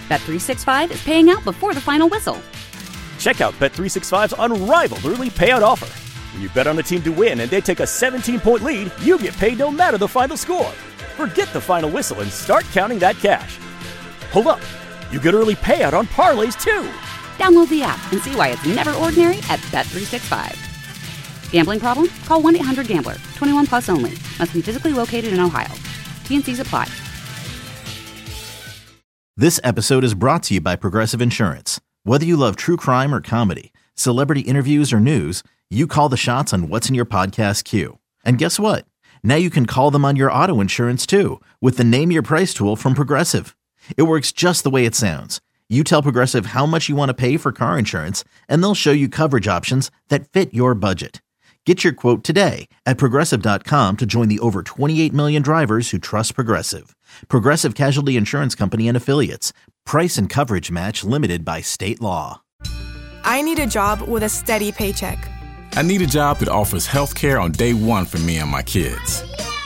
Bet365 is paying out before the final whistle. Check out Bet365's unrivaled early payout offer. When you bet on a team to win and they take a 17-point lead, you get paid no matter the final score. Forget the final whistle and start counting that cash. Hold up. You get early payout on parlays, too. Download the app and see why it's never ordinary at Bet365. Gambling problem? Call 1-800-GAMBLER. 21 plus only. Must be physically located in Ohio. T&Cs apply. This episode is brought to you by Progressive Insurance. Whether you love true crime or comedy, celebrity interviews or news, you call the shots on what's in your podcast queue. And guess what? Now you can call them on your auto insurance too with the Name Your Price tool from Progressive. It works just the way it sounds. You tell Progressive how much you want to pay for car insurance, and they'll show you coverage options that fit your budget. Get your quote today at Progressive.com to join the over 28 million drivers who trust Progressive. Progressive Casualty Insurance Company and Affiliates. Price and coverage match limited by state law. I need a job with a steady paycheck. I need a job that offers health care on day one for me and my kids.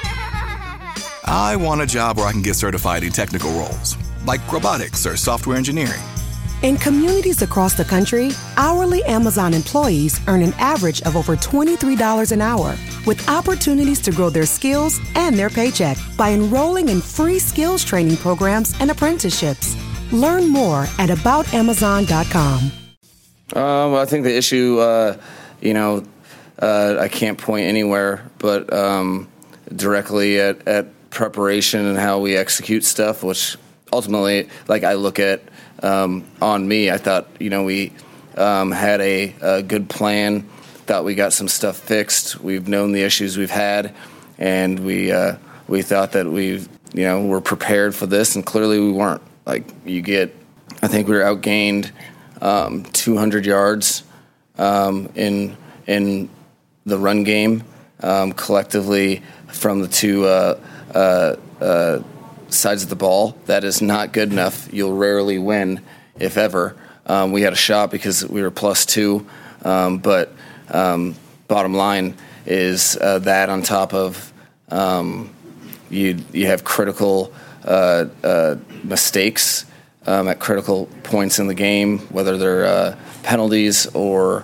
I want a job where I can get certified in technical roles, like robotics or software engineering. In communities across the country, hourly Amazon employees earn an average of over $23 an hour, with opportunities to grow their skills and their paycheck by enrolling in free skills training programs and apprenticeships. Learn more at aboutamazon.com. Well, I think the issue, I can't point anywhere but directly at preparation and how we execute stuff, which ultimately, I look at on me. I thought, we had a good plan, thought we got some stuff fixed. We've known the issues we've had, and we thought that we're prepared for this, and clearly we weren't. I think we were outgained 200 yards in the run game collectively from the two sides of the ball. That is not good enough. You'll rarely win, if ever. We had a shot because we were +2, but bottom line is that on top of you have critical mistakes at critical points in the game, whether they're penalties or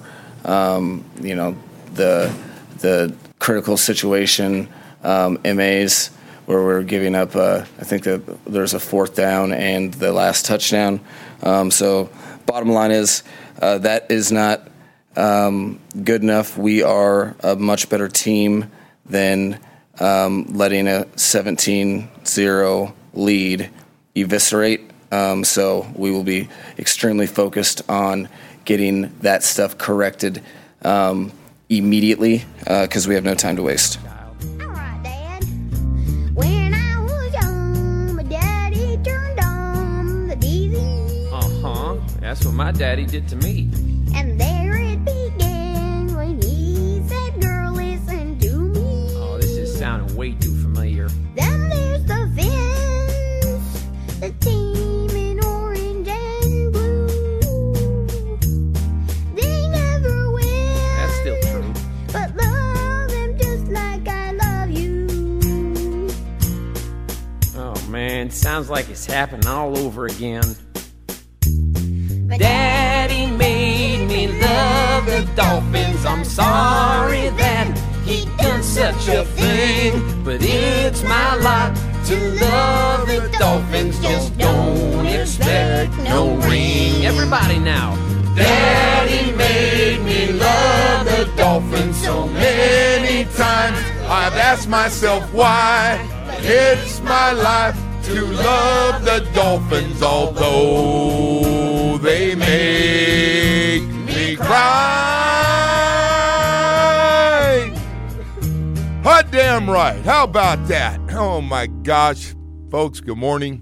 the critical situation MAs where we're giving up. I think that there's a 4th down and the last touchdown. So bottom line is that is not good enough. We are a much better team than letting a 17-0 lead eviscerate. So we will be extremely focused on getting that stuff corrected immediately because we have no time to waste. All right, Dad. When I was young, my daddy turned on the TV. Uh-huh. That's what my daddy did to me. And there it began when he said, "Girl, listen to me." Oh, this is sounding way too familiar. Then there's the fence, the team in orange and blue. They never win. That's still true. But love them just like I love you. Oh, man, sounds like it's happening all over again. Daddy made me love the Dolphins. I'm sorry that he done such a thing, but it's my lot to love the Dolphins. Just don't expect no ring. Everybody now. Daddy made me love the Dolphins so many times. I've asked myself why. It's my life to love the Dolphins, although they make me cry. Hot damn right. How about that? Oh my gosh. Folks, good morning.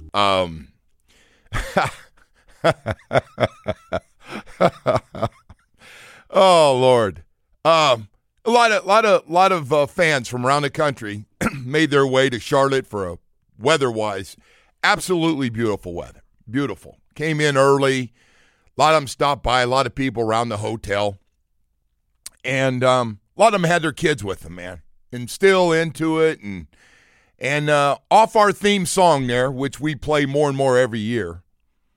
Oh Lord. A lot of fans from around the country made their way to Charlotte for a weather-wise, absolutely beautiful weather. Beautiful. Came in early. A lot of them stopped by. A lot of people around the hotel. And a lot of them had their kids with them, man. And still into it. And off our theme song there, which we play more and more every year,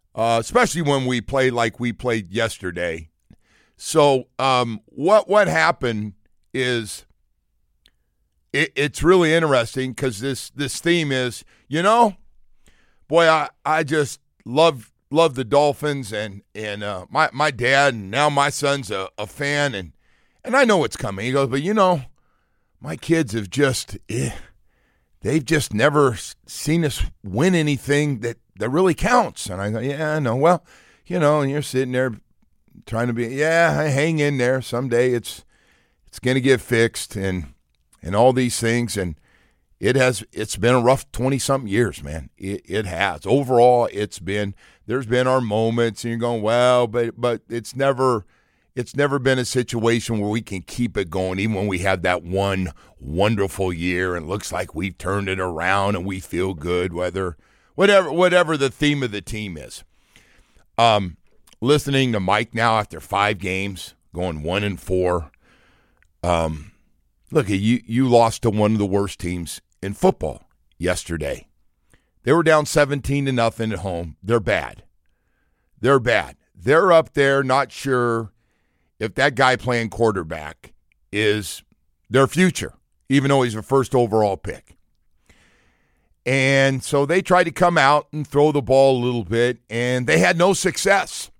especially when we play like we played yesterday. So what happened is it's really interesting because this theme is, boy, I just love the Dolphins and my dad, and now my son's a fan, and I know what's coming. He goes, but my kids have just they've just never seen us win anything that really counts. And I go, yeah, I know. Well, and you're sitting there trying to be, I hang in there. Someday it's going to get fixed and all these things. And it's been a rough 20-something years, man. It has. Overall, there's been our moments, and you're going, well, but it's never been a situation where we can keep it going, even when we have that one wonderful year and it looks like we've turned it around and we feel good, whatever the theme of the team is. Listening to Mike now after 5 games, going 1-4. Look, you lost to one of the worst teams in football yesterday. They were down 17-0 at home. They're bad. They're up there, not sure if that guy playing quarterback is their future, even though he's a first overall pick. And so they tried to come out and throw the ball a little bit, and they had no success.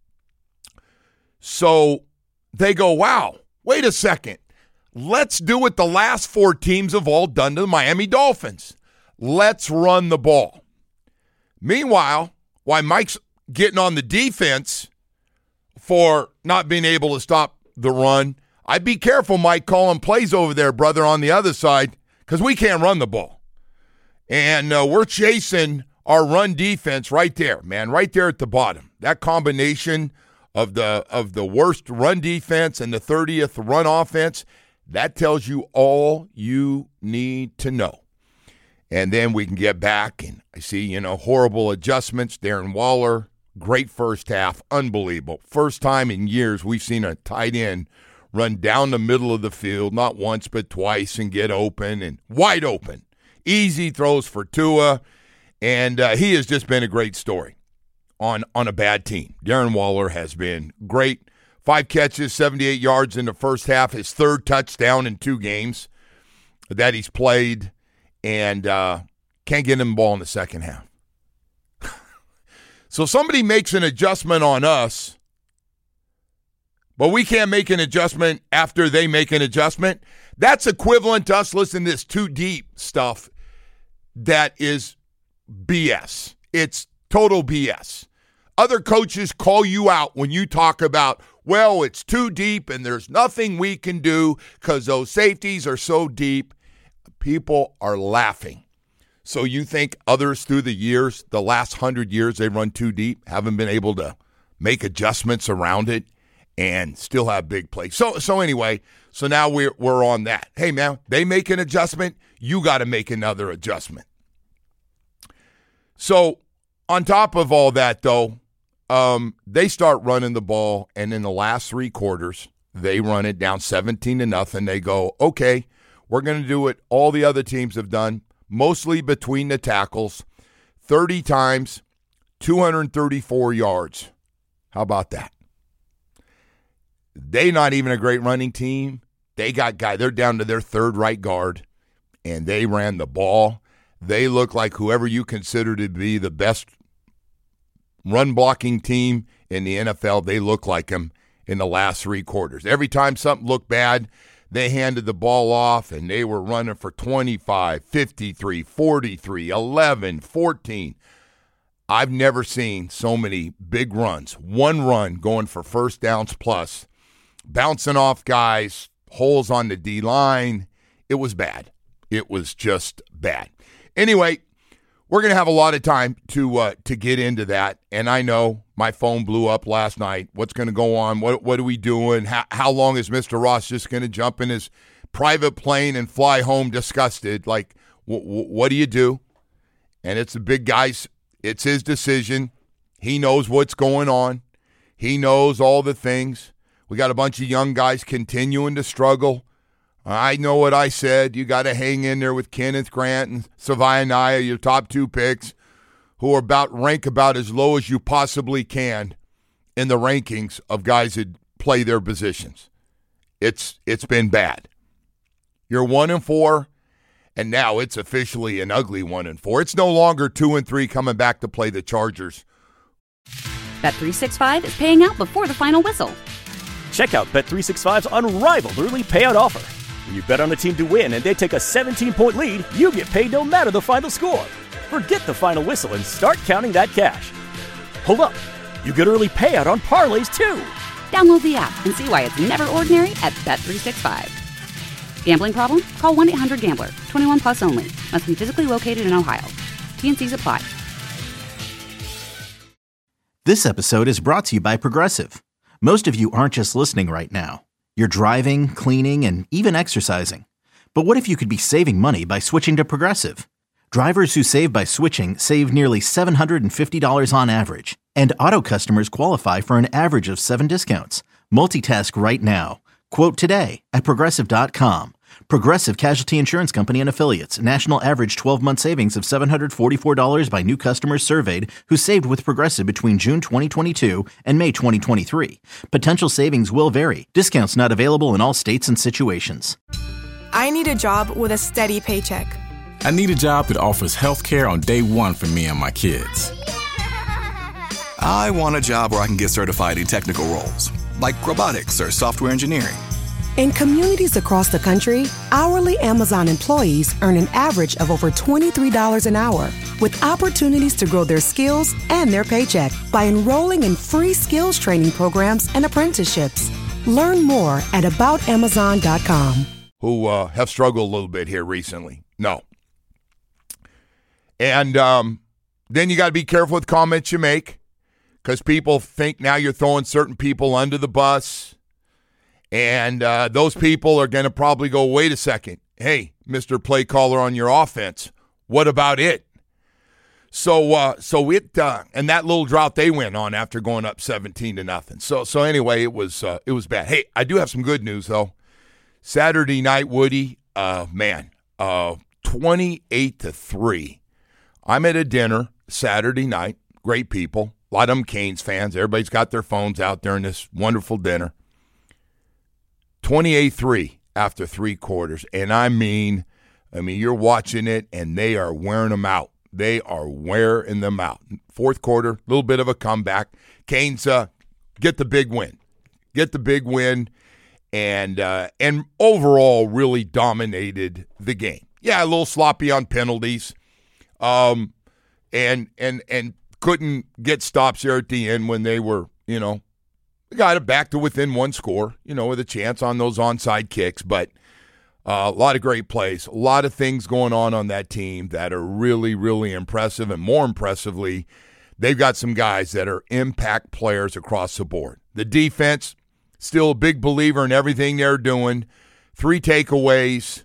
So they go, wow, wait a second. Let's do what the last 4 teams have all done to the Miami Dolphins. Let's run the ball. Meanwhile, while Mike's getting on the defense for not being able to stop the run, I'd be careful, Mike, calling plays over there, brother, on the other side, because we can't run the ball. And we're chasing our run defense right there, man, right there at the bottom. That combination of the worst run defense and the 30th run offense, that tells you all you need to know. And then we can get back, and I see, horrible adjustments. Darren Waller, great first half, unbelievable. First time in years we've seen a tight end run down the middle of the field, not once but twice, and get open and wide open. Easy throws for Tua, and he has just been a great story on a bad team. Darren Waller has been great. 5 catches, 78 yards in the first half, his 3rd touchdown in 2 games that he's played, and can't get him the ball in the second half. So somebody makes an adjustment on us, but we can't make an adjustment after they make an adjustment. That's equivalent to us listening to this too deep stuff that is BS. It's total BS. Other coaches call you out when you talk about, well, it's too deep and there's nothing we can do because those safeties are so deep. People are laughing. So you think others through the years, the last 100 years they've run too deep, haven't been able to make adjustments around it and still have big plays. So anyway, so now we're on that. Hey, man, they make an adjustment, you got to make another adjustment. So on top of all that, though, they start running the ball, and in the last 3 quarters, they run it down 17-0. They go, okay, we're going to do what all the other teams have done, mostly between the tackles, 30 times, 234 yards. How about that? They not even a great running team. They got they're down to their 3rd right guard, and they ran the ball. They look like whoever you consider to be the best run-blocking team in the NFL, they look like them in the last 3 quarters. Every time something looked bad, they handed the ball off, and they were running for 25, 53, 43, 11, 14. I've never seen so many big runs. One run going for first downs plus, bouncing off guys, holes on the D-line. It was bad. It was just bad. Anyway, we're going to have a lot of time to get into that, and I know my phone blew up last night. What's going to go on? What are we doing? How long is Mr. Ross just going to jump in his private plane and fly home disgusted? Like, what do you do? And it's the big guy's. It's his decision. He knows what's going on. He knows all the things. We got a bunch of young guys continuing to struggle. I know what I said. You got to hang in there with Kenneth Grant and Savaianaya, your top 2 picks. who are rank about as low as you possibly can in the rankings of guys that play their positions. It's been bad. You're 1-4, and now it's officially an ugly 1-4. It's no longer 2-3 coming back to play the Chargers. Bet365 is paying out before the final whistle. Check out Bet365's unrivaled early payout offer. When you bet on a team to win and they take a 17-point lead, you get paid no matter the final score. Forget the final whistle and start counting that cash. Hold up. You get early payout on parlays, too. Download the app and see why it's never ordinary at Bet365. Gambling problem? Call 1-800-GAMBLER. 21 plus only. Must be physically located in Ohio. T&Cs apply. This episode is brought to you by Progressive. Most of you aren't just listening right now. You're driving, cleaning, and even exercising. But what if you could be saving money by switching to Progressive? Drivers who save by switching save nearly $750 on average. And auto customers qualify for an average of 7 discounts. Multitask right now. Quote today at Progressive.com. Progressive Casualty Insurance Company and Affiliates. National average 12-month savings of $744 by new customers surveyed who saved with Progressive between June 2022 and May 2023. Potential savings will vary. Discounts not available in all states and situations. I need a job with a steady paycheck. I need a job that offers health care on day one for me and my kids. I want a job where I can get certified in technical roles, like robotics or software engineering. In communities across the country, hourly Amazon employees earn an average of over $23 an hour, with opportunities to grow their skills and their paycheck by enrolling in free skills training programs and apprenticeships. Learn more at aboutamazon.com. Who have struggled a little bit here recently. No. And then you got to be careful with comments you make, because people think now you're throwing certain people under the bus. And those people are going to probably go, wait a second. Hey, Mr. Play Caller on your offense, what about it? So and that little drought they went on after going up 17-0. So anyway, it was bad. Hey, I do have some good news though. Saturday night, Woody, 28-3. I'm at a dinner Saturday night. Great people. A lot of them Canes fans. Everybody's got their phones out during this wonderful dinner. 28-3 after 3 quarters. And I mean, you're watching it, and they are wearing them out. They are wearing them out. 4th quarter, a little bit of a comeback. Canes get the big win. And overall really dominated the game. Yeah, a little sloppy on penalties. And couldn't get stops there at the end when they were, got it back to within 1 score, with a chance on those onside kicks. But a lot of great plays, a lot of things going on that team that are really, really impressive. And more impressively, they've got some guys that are impact players across the board. The defense, still a big believer in everything they're doing. 3 takeaways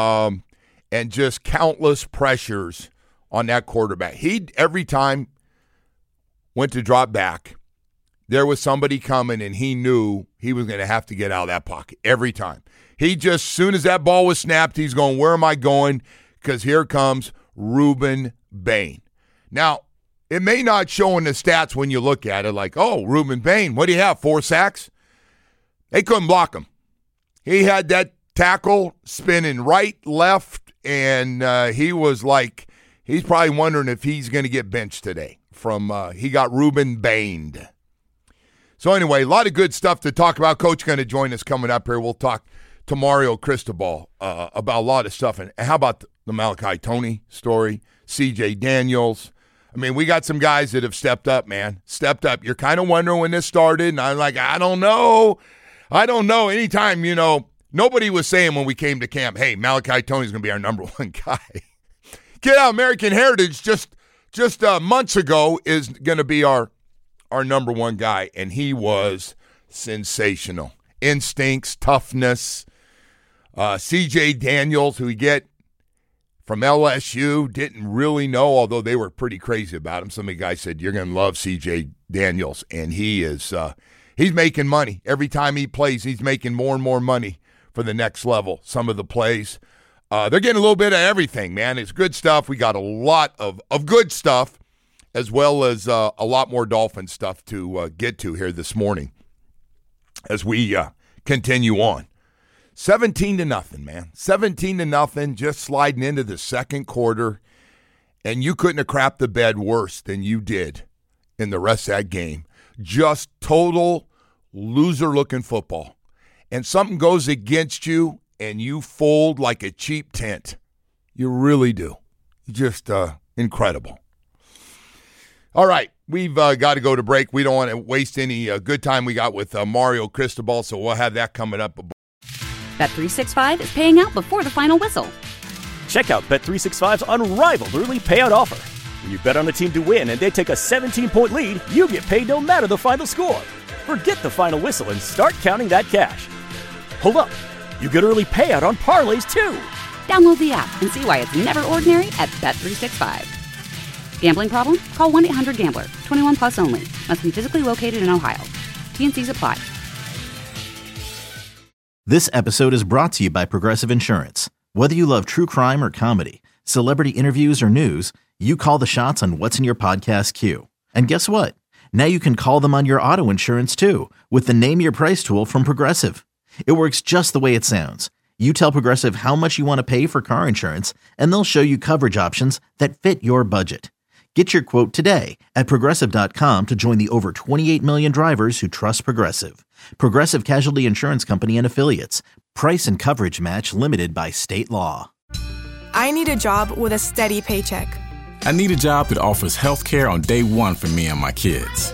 and just countless pressures on that quarterback. He, every time went to drop back, there was somebody coming, and he knew he was going to have to get out of that pocket every time. He just, soon as that ball was snapped, he's going, where am I going? Because here comes Rueben Bain. Now, it may not show in the stats when you look at it like, oh, Rueben Bain, what do you have, 4 sacks? They couldn't block him. He had that tackle spinning right, left, and he was like, he's probably wondering if he's going to get benched today. He got Rueben Bained. So anyway, a lot of good stuff to talk about. Coach going to join us coming up here. We'll talk to Mario Cristobal about a lot of stuff. And how about the Malachi Toney story, C.J. Daniels? We got some guys that have stepped up, man. Stepped up. You're kind of wondering when this started, and I'm like, I don't know. Anytime, nobody was saying when we came to camp, hey, Malachi Toney's going to be our number 1 guy. Get out, American Heritage just months ago is going to be our number 1 guy, and he was sensational. Instincts, toughness. C.J. Daniels, who we get from LSU, didn't really know, although they were pretty crazy about him. Some of the guys said, you're going to love C.J. Daniels, and he is he's making money. Every time he plays, he's making more and more money for the next level. Some of the plays. They're getting a little bit of everything, man. It's good stuff. We got a lot of good stuff. as well as a lot more Dolphin stuff to get to here this morning as we continue on. 17-0, man. 17-0, just sliding into the second quarter, and you couldn't have crapped the bed worse than you did in the rest of that game. Just total loser-looking football. And something goes against you, and you fold like a cheap tent. You really do. Just incredible. All right, we've got to go to break. We don't want to waste any good time we got with Mario Cristobal, so we'll have that coming up. Bet365 is paying out before the final whistle. Check out Bet365's unrivaled early payout offer. When you bet on a team to win and they take a 17-point lead, you get paid no matter the final score. Forget the final whistle and start counting that cash. Hold up. You get early payout on parlays, too. Download the app and see why it's never ordinary at Bet365. Gambling problem? Call 1-800-GAMBLER. 21 plus only. Must be physically located in Ohio. T&Cs apply. This episode is brought to you by Progressive Insurance. Whether you love true crime or comedy, celebrity interviews or news, you call the shots on what's in your podcast queue. And guess what? Now you can call them on your auto insurance too with the Name Your Price tool from Progressive. It works just the way it sounds. You tell Progressive how much you want to pay for car insurance, and they'll show you coverage options that fit your budget. Get your quote today at Progressive.com to join the over 28 million drivers who trust Progressive. Progressive Casualty Insurance Company and Affiliates. Price and coverage match limited by state law. I need a job with a steady paycheck. I need a job that offers health care on day one for me and my kids.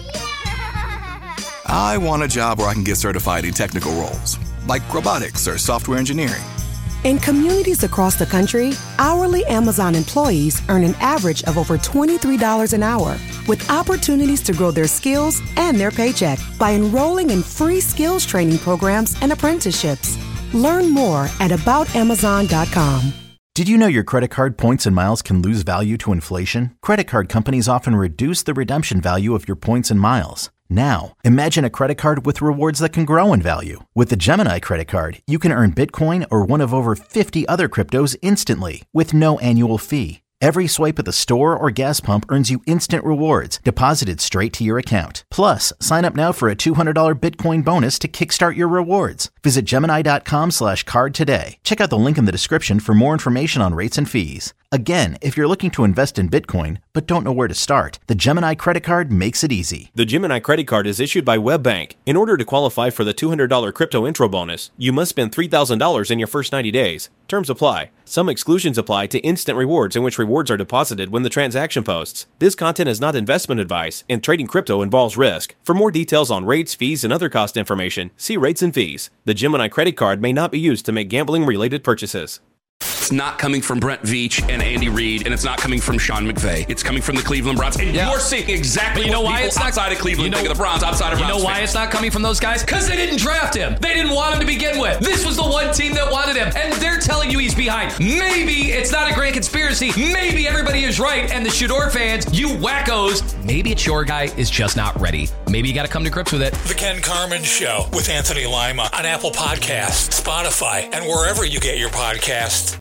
I want a job where I can get certified in technical roles, like robotics or software engineering. In communities across the country, hourly Amazon employees earn an average of over $23 an hour, with opportunities to grow their skills and their paycheck by enrolling in free skills training programs and apprenticeships. Learn more at aboutamazon.com. Did you know your credit card points and miles can lose value to inflation? Credit card companies often reduce the redemption value of your points and miles. Now, imagine a credit card with rewards that can grow in value. With the Gemini credit card, you can earn Bitcoin or one of over 50 other cryptos instantly with no annual fee. Every swipe at the store or gas pump earns you instant rewards deposited straight to your account. Plus, sign up now for a $200 Bitcoin bonus to kickstart your rewards. Visit Gemini.com/card today. Check out the link in the description for more information on rates and fees. Again, if you're looking to invest in Bitcoin but don't know where to start, the Gemini credit card makes it easy. The Gemini credit card is issued by WebBank. In order to qualify for the $200 crypto intro bonus, you must spend $3,000 in your first 90 days. Terms apply. Some exclusions apply to instant rewards in which rewards are deposited when the transaction posts. This content is not investment advice, and trading crypto involves risk. For more details on rates, fees, and other cost information, see rates and fees. The Gemini credit card may not be used to make gambling-related purchases. It's not coming from Brent Veach and Andy Reid, and it's not coming from Sean McVay. It's coming from the Cleveland Browns. And you're seeing exactly what people it's outside of Cleveland think of the Browns, outside of Browns. You know why it's not coming from those guys? Because they didn't draft him. They didn't want him to begin with. This was the one team that wanted him, and they're telling you he's behind. Maybe it's not a grand conspiracy. Maybe everybody is right, and the Shador fans, you wackos, maybe it's your guy is just not ready. Maybe you got to come to grips with it. The Ken Carman Show with Anthony Lima on Apple Podcasts, Spotify, and wherever you get your podcasts.